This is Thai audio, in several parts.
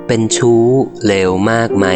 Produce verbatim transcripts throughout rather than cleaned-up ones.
เป็นชู้เลวมากไหม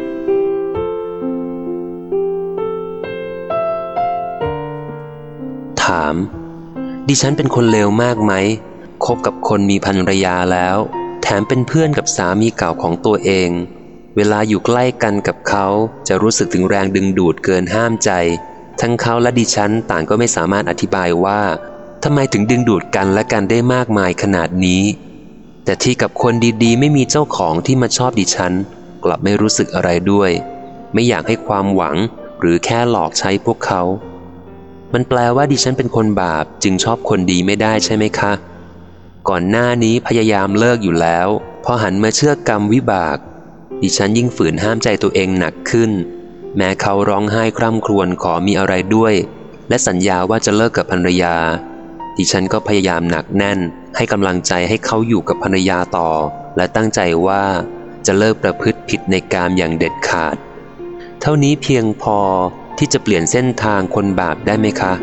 ถามดิฉันเป็นคนเลวมากไหมคบกับคนมีภรรยาแล้วแถมเป็นเพื่อนกับสามีเก่าของตัวเองเวลาอยู่ใกล้กันกับเขาจะรู้สึกถึงแรงดึงดูดเกินห้ามใจทั้งเขาและดิฉันต่างก็ไม่สามารถอธิบายว่าทำไมถึงดึงดูดกันและกันได้มากมายขนาดนี้แต่ที่กับคนดีๆไม่มีเจ้าของที่มาชอบดิฉันกลับไม่รู้สึกอะไรด้วยไม่อยากให้ความหวังหรือแค่หลอกใช้พวกเขามันแปลว่าดิฉันเป็นคนบาปจึงชอบคนดีไม่ได้ใช่ไหมคะก่อนหน้านี้พยายามเลิกอยู่แล้วพอหันมาเชื่อกรรมวิบากดิฉันยิ่งฝืนห้ามใจตัวเองหนักขึ้นแม้เขาร้องไห้คร่ำครวญขอมีอะไรด้วยและสัญญาว่าจะเลิกกับภรรยาดิฉันก็พยายามหนักแน่นให้กำลังใจให้เขาอยู่กับภรรยาต่อและตั้งใจว่าจะเลิกประพฤติผิดในกามอย่างเด็ดขาดเท่านี้เพียงพอที่จะเปลี่ยนเส้นทางคนบาปได้ไหมคะ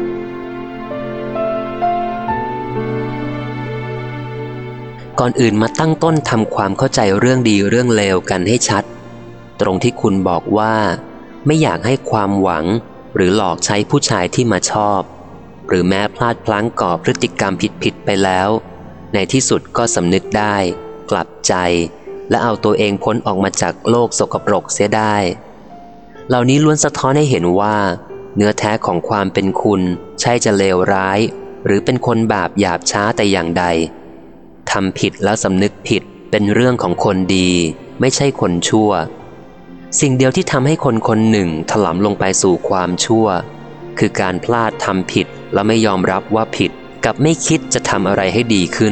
ก่อนอื่นมาตั้งต้นทำความเข้าใจเรื่องดีเรื่องเลวกันให้ชัดตรงที่คุณบอกว่าไม่อยากให้ความหวังหรือหลอกใช้ผู้ชายที่มาชอบหรือแม้พลาดพลั้งก่อพฤติกรรมผิดๆไปแล้วในที่สุดก็สำนึกได้กลับใจและเอาตัวเองพ้นออกมาจากโลกสกปรกเสียได้เหล่านี้ล้วนสะท้อนให้เห็นว่าเนื้อแท้ของความเป็นคุณใช่จะเลวร้ายหรือเป็นคนบาปหยาบช้าแต่อย่างใดทำผิดแล้วสำนึกผิดเป็นเรื่องของคนดีไม่ใช่คนชั่วสิ่งเดียวที่ทำให้คนคนหนึ่งถลำลงไปสู่ความชั่วคือการพลาดทำผิดและไม่ยอมรับว่าผิดกับไม่คิดจะทำอะไรให้ดีขึ้น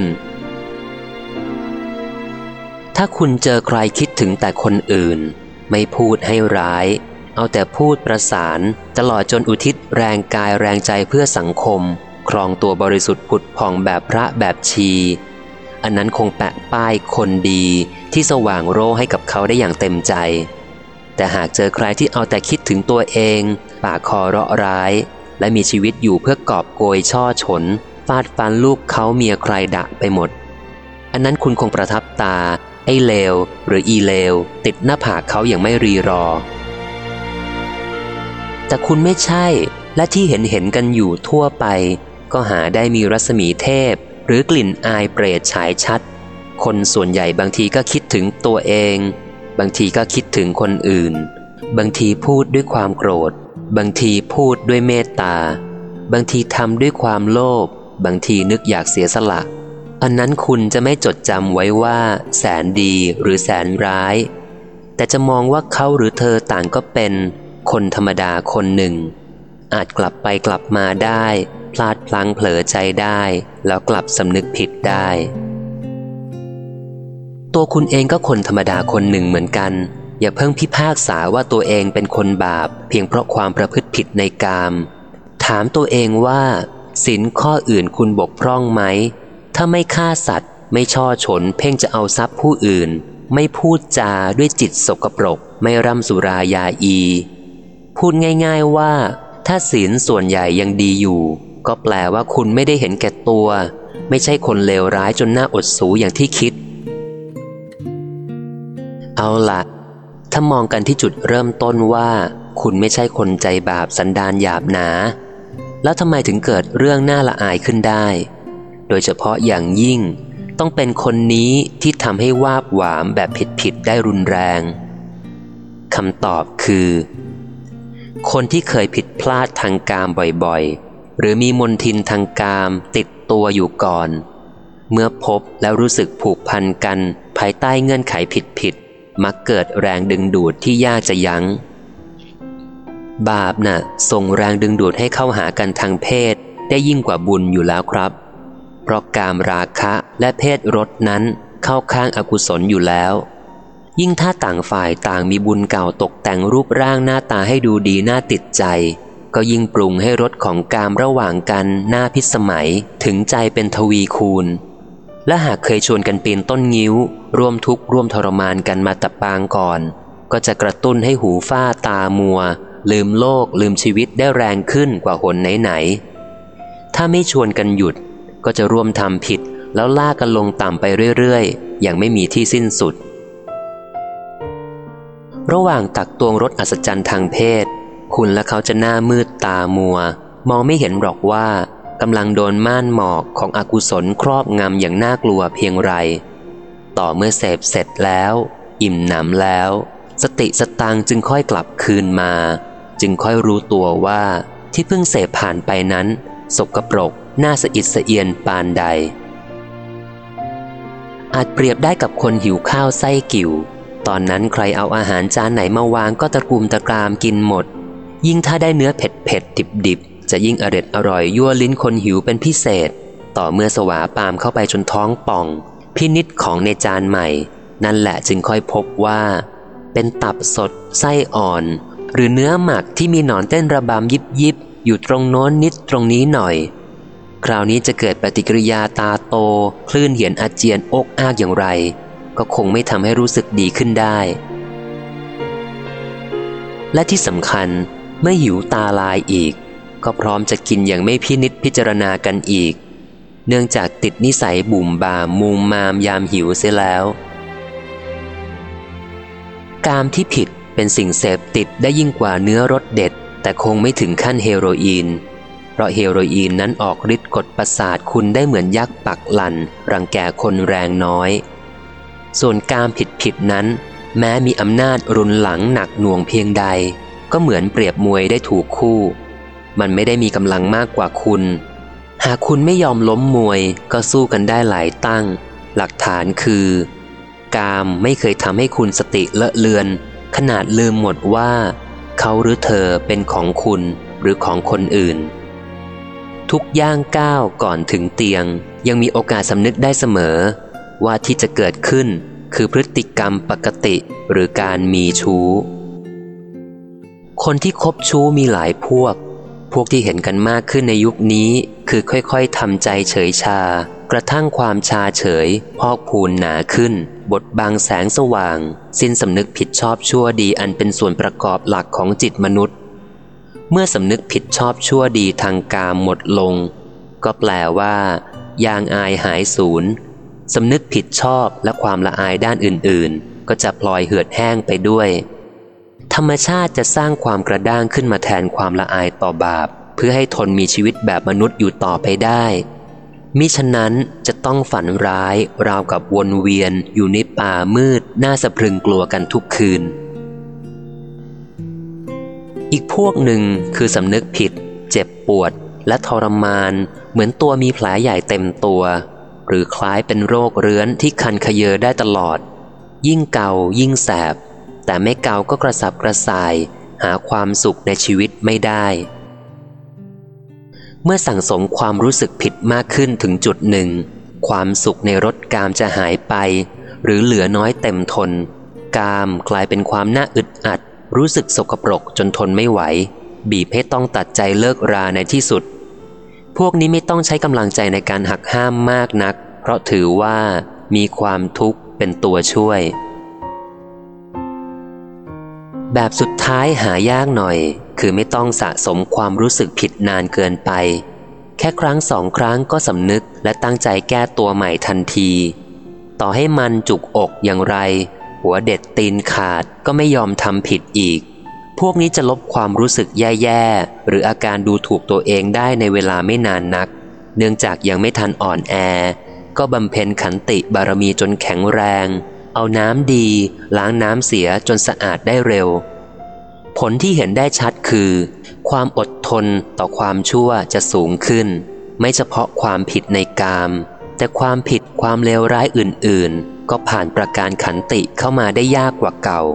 ถ้าคุณเจอใครคิดถึงแต่คนอื่นไม่พูดให้ร้ายเอาแต่พูดประสานตลอดจนอุทิศแรงกายแรงใจเพื่อสังคมครองตัวบริสุทธิ์ผุดผ่องแบบพระแบบชีอันนั้นคงแปะป้ายคนดีที่สว่างโร่ให้กับเขาได้อย่างเต็มใจแต่หากเจอใครที่เอาแต่คิดถึงตัวเองปากคอเราะร้ายและมีชีวิตอยู่เพื่อกอบโกยช่อฉนฟาดฟันลูกเขาเมียใครดะไปหมดอันนั้นคุณคงประทับตาไอ้เลวหรืออีเลวติดหน้าผากเขาอย่างไม่รีรอแต่คุณไม่ใช่และที่เห็นเห็นกันอยู่ทั่วไปก็หาได้มีรัศมีเทพหรือกลิ่นอายเปรตฉายชัดคนส่วนใหญ่บางทีก็คิดถึงตัวเองบางทีก็คิดถึงคนอื่นบางทีพูดด้วยความโกรธบางทีพูดด้วยเมตตาบางทีทำด้วยความโลภบางทีนึกอยากเสียสละอันนั้นคุณจะไม่จดจำไว้ว่าแสนดีหรือแสนร้ายแต่จะมองว่าเขาหรือเธอต่างก็เป็นคนธรรมดาคนหนึ่งอาจกลับไปกลับมาได้พลาดพลั้งเผลอใจได้แล้วกลับสำนึกผิดได้ตัวคุณเองก็คนธรรมดาคนหนึ่งเหมือนกันอย่าเพิ่งพิพากษาว่าตัวเองเป็นคนบาปเพียงเพราะความประพฤติผิดในกามถามตัวเองว่าศีลข้ออื่นคุณบกพร่องไหมถ้าไม่ฆ่าสัตว์ไม่ช่อฉนเพ่งจะเอาทรัพย์ผู้อื่นไม่พูดจาด้วยจิตสกปรกไม่ร่ำสุรายาอีพูดง่ายๆว่าถ้าศีลส่วนใหญ่ยังดีอยู่ก็แปลว่าคุณไม่ได้เห็นแก่ตัวไม่ใช่คนเลวร้ายจนน่าอดสูอย่างที่คิดเอาล่ะถ้ามองกันที่จุดเริ่มต้นว่าคุณไม่ใช่คนใจบาปสันดานหยาบหนาแล้วทำไมถึงเกิดเรื่องน่าละอายขึ้นได้โดยเฉพาะอย่างยิ่งต้องเป็นคนนี้ที่ทำให้วาบหวามแบบผิดๆได้รุนแรงคำตอบคือคนที่เคยผิดพลาดทางกามบ่อยๆหรือมีมลทินทางกามติดตัวอยู่ก่อนเมื่อพบแล้วรู้สึกผูกพันกันภายใต้เงื่อนไขผิดๆมักเกิดแรงดึงดูดที่ยากจะยั้งบาปน่ะส่งแรงดึงดูดให้เข้าหากันทางเพศได้ยิ่งกว่าบุญอยู่แล้วครับเพราะกามราคะและเพศรสนั้นเข้าข้างอกุศลอยู่แล้วยิ่งถ้าต่างฝ่ายต่างมีบุญเก่าตกแต่งรูปร่างหน้าตาให้ดูดีน่าติดใจก็ยิ่งปรุงให้รสของกามระหว่างกันน่าพิสมัยถึงใจเป็นทวีคูณและหากเคยชวนกันปีนต้นงิ้วร่วมทุกข์ร่วมทรมานกันมาแต่ปางก่อนก็จะกระตุ้นให้หูฝ้าตามัวลืมโลกลืมชีวิตได้แรงขึ้นกว่าหนไหนๆถ้าไม่ชวนกันหยุดก็จะร่วมทำผิดแล้วลากกันลงต่ำไปเรื่อยๆอย่างไม่มีที่สิ้นสุดระหว่างตักตวงรสอัศจรรย์ทางเพศคุณและเขาจะหน้ามืดตามัวมองไม่เห็นหรอกว่ากำลังโดนม่านหมอกของอกุศลครอบงำอย่างน่ากลัวเพียงไรต่อเมื่อเสพเสร็จแล้วอิ่มหนำแล้วสติสตังจึงค่อยกลับคืนมาจึงค่อยรู้ตัวว่าที่เพิ่งเสพผ่านไปนั้นสกปรกน่าสะอิดสะเอียนปานใดอาจเปรียบได้กับคนหิวข้าวไส้กิ่วตอนนั้นใครเอาอาหารจานไหนมาวางก็ตะกุมตะกรามกินหมดยิ่งถ้าได้เนื้อเผ็ดเผ็ดดิบดิบจะยิ่งอร็ดอร่อยยั่วลิ้นคนหิวเป็นพิเศษต่อเมื่อสวาปามเข้าไปจนท้องป่องพินิจของในจานใหม่นั่นแหละจึงค่อยพบว่าเป็นตับสดไส้อ่อนหรือเนื้อหมักที่มีหนอนเต้นระบำยิบยิบอยู่ตรงโน้นนิดตรงนี้หน่อยคราวนี้จะเกิดปฏิกิริยาตาโตคลื่นเหียนอาเจียนอกอากอย่างไรก็คงไม่ทำให้รู้สึกดีขึ้นได้และที่สำคัญเมื่อหิวตาลายอีกก็พร้อมจะกินอย่างไม่พินิจพิจารณากันอีกเนื่องจากติดนิสัยบุ่มบามมุมมามยามหิวเสียแล้วกามที่ผิดเป็นสิ่งเสพติดได้ยิ่งกว่าเนื้อรสเด็ดแต่คงไม่ถึงขั้นเฮโรอีนเพราะเฮโรอีนนั้นออกฤทธิ์กดประสาทคุณได้เหมือนยักษ์ปักหลั่นรังแกคนแรงน้อยส่วนกามผิดผิดนั้นแม้มีอำนาจรุนหลังหนักหน่วงเพียงใดก็เหมือนเปรียบมวยได้ถูกคู่มันไม่ได้มีกำลังมากกว่าคุณหากคุณไม่ยอมล้มมวยก็สู้กันได้หลายตั้งหลักฐานคือกามไม่เคยทำให้คุณสติเลอะเลือนขนาดลืมหมดว่าเขาหรือเธอเป็นของคุณหรือของคนอื่นทุกย่างก้าวก่อนถึงเตียงยังมีโอกาสสำนึกได้เสมอว่าที่จะเกิดขึ้นคือพฤติกรรมปกติหรือการมีชู้คนที่คบชู้มีหลายพวกพวกที่เห็นกันมากขึ้นในยุคนี้คือค่อยๆทำใจเฉยชากระทั่งความชาเฉยพอกพูนหนาขึ้นบดบังแสงสว่างสิ้นสำนึกผิดชอบชั่วดีอันเป็นส่วนประกอบหลักของจิตมนุษย์เมื่อสำนึกผิดชอบชั่วดีทางกามหมดลงก็แปลว่ายางอายหายสูญสำนึกผิดชอบและความละอายด้านอื่นๆก็จะพลอยเหือดแห้งไปด้วยธรรมชาติจะสร้างความกระด้างขึ้นมาแทนความละอายต่อบาปเพื่อให้ทนมีชีวิตแบบมนุษย์อยู่ต่อไปได้มิฉะนั้นจะต้องฝันร้ายราวกับวนเวียนอยู่ในป่ามืดน่าสะพรึงกลัวกันทุกคืนอีกพวกหนึ่งคือสำนึกผิดเจ็บปวดและทรมานเหมือนตัวมีแผลใหญ่เต็มตัวหรือคล้ายเป็นโรคเรื้อนที่คันขยเยอได้ตลอดยิ่งเกายิ่งแสบแต่ไม่เกาก็กระสับกระส่ายหาความสุขในชีวิตไม่ได้เมื่อสั่งสมความรู้สึกผิดมากขึ้นถึงจุดหนึ่งความสุขในรสกามจะหายไปหรือเหลือน้อยเต็มทนกามกลายเป็นความน่าอึดอัดรู้สึกสกปรกจนทนไม่ไหวบีบให้ต้องตัดใจเลิกราในที่สุดพวกนี้ไม่ต้องใช้กำลังใจในการหักห้ามมากนักเพราะถือว่ามีความทุกข์เป็นตัวช่วยแบบสุดท้ายหายากหน่อยคือไม่ต้องสะสมความรู้สึกผิดนานเกินไปแค่ครั้งสองครั้งก็สำนึกและตั้งใจแก้ตัวใหม่ทันทีต่อให้มันจุกอกอย่างไรหัวเด็ดตีนขาดก็ไม่ยอมทำผิดอีกพวกนี้จะลบความรู้สึกแย่ๆหรืออาการดูถูกตัวเองได้ในเวลาไม่นานนักเนื่องจากยังไม่ทันอ่อนแอก็บำเพ็ญขันติบารมีจนแข็งแรงเอาน้ำดีล้างน้ำเสียจนสะอาดได้เร็วผลที่เห็นได้ชัดคือความอดทนต่อความชั่วจะสูงขึ้นไม่เฉพาะความผิดในกามแต่ความผิดความเลวร้ายอื่นๆก็ผ่านประการขันติเข้ามาได้ยากกว่าเก่า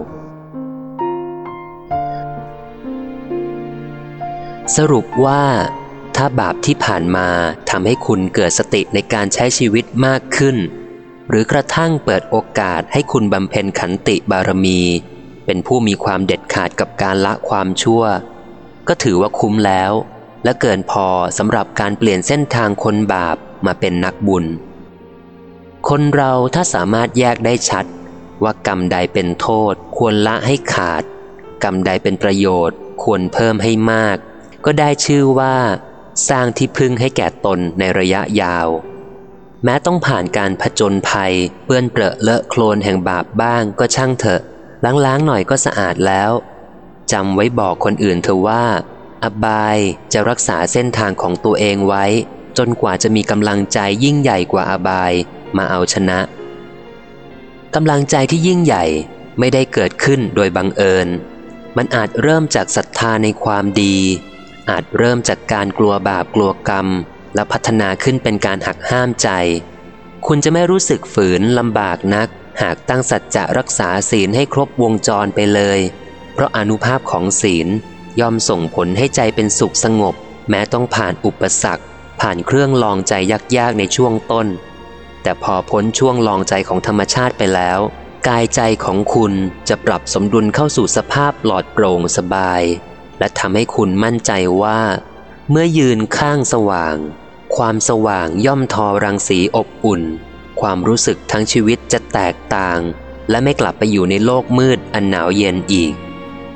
สรุปว่าถ้าบาปที่ผ่านมาทำให้คุณเกิดสติในการใช้ชีวิตมากขึ้นหรือกระทั่งเปิดโอกาสให้คุณบำเพ็ญขันติบารมีเป็นผู้มีความเด็ดขาดกับการละความชั่วก็ถือว่าคุ้มแล้วและเกินพอสำหรับการเปลี่ยนเส้นทางคนบาปมาเป็นนักบุญคนเราถ้าสามารถแยกได้ชัดว่ากรรมใดเป็นโทษควรละให้ขาดกรรมใดเป็นประโยชน์ควรเพิ่มให้มากก็ได้ชื่อว่าสร้างที่พึ่งให้แก่ตนในระยะยาวแม้ต้องผ่านการผจญภัยเปื้อนเปรอะเลอะโคลนแห่งบาปบ้างก็ช่างเถอะล้างๆหน่อยก็สะอาดแล้วจำไว้บอกคนอื่นเธอว่าอบายจะรักษาเส้นทางของตัวเองไว้จนกว่าจะมีกำลังใจยิ่งใหญ่กว่าอบายมาเอาชนะกำลังใจที่ยิ่งใหญ่ไม่ได้เกิดขึ้นโดยบังเอิญมันอาจเริ่มจากศรัทธาในความดีอาจเริ่มจากการกลัวบาปกลัวกรรมและพัฒนาขึ้นเป็นการหักห้ามใจคุณจะไม่รู้สึกฝืนลำบากนักหากตั้งสัจจะรักษาศีลให้ครบวงจรไปเลยเพราะอานุภาพของศีลย่อมส่งผลให้ใจเป็นสุขสงบแม้ต้องผ่านอุปสรรคผ่านเครื่องลองใจยากๆในช่วงต้นแต่พอพ้นช่วงลองใจของธรรมชาติไปแล้วกายใจของคุณจะปรับสมดุลเข้าสู่สภาพปลอดโปร่งสบายและทำให้คุณมั่นใจว่าเมื่อยืนข้างสว่างความสว่างย่อมทอรังสีอบอุ่นความรู้สึกทั้งชีวิตจะแตกต่างและไม่กลับไปอยู่ในโลกมืดอันหนาวเย็นอีก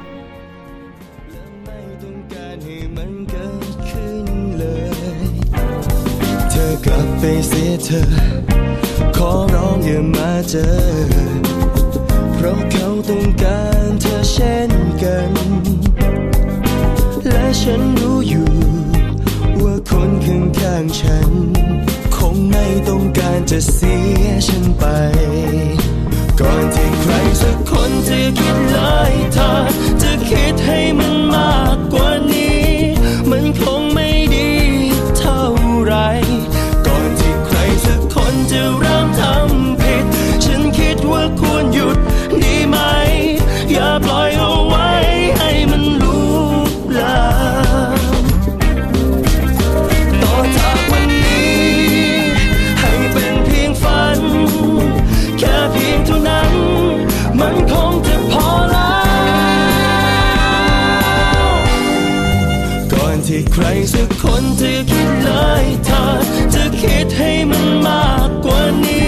เธอกลับไปเสียเธอขอร้องอย่ามาเจอเพราะเขาต้องการเธอเช่นกันและฉันรู้อยู่ว่าคนข้างๆฉันคงไม่ต้องการจะเสียฉันไปก่อนที่ใครสักคนจะคิดเลยเธอจะคิดให้มันมากกว่านี้มันคงไม่ดีเท่าไรก่อนที่ใครสักคนจะเริ่มทำผิดฉันคิดว่าควรหยุดดีไหมอย่าปล่อยเอาไว้ให้มันลุกลามต่อจากวันนี้ให้เป็นเพียงฝันแค่เพียงเท่านั้นมันคงจะพอแล้วก่อนที่ใครสักคนจะคิดเลยเธอจะคิดให้มันมากกว่านี้